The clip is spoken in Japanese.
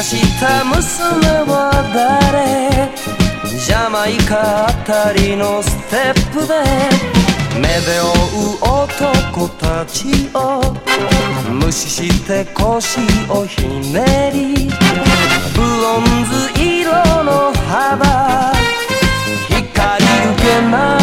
した娘は誰？ジャマイカあたりのステップで目で追う男たちを無視して腰をひねり、ブロンズ色の肌光受けない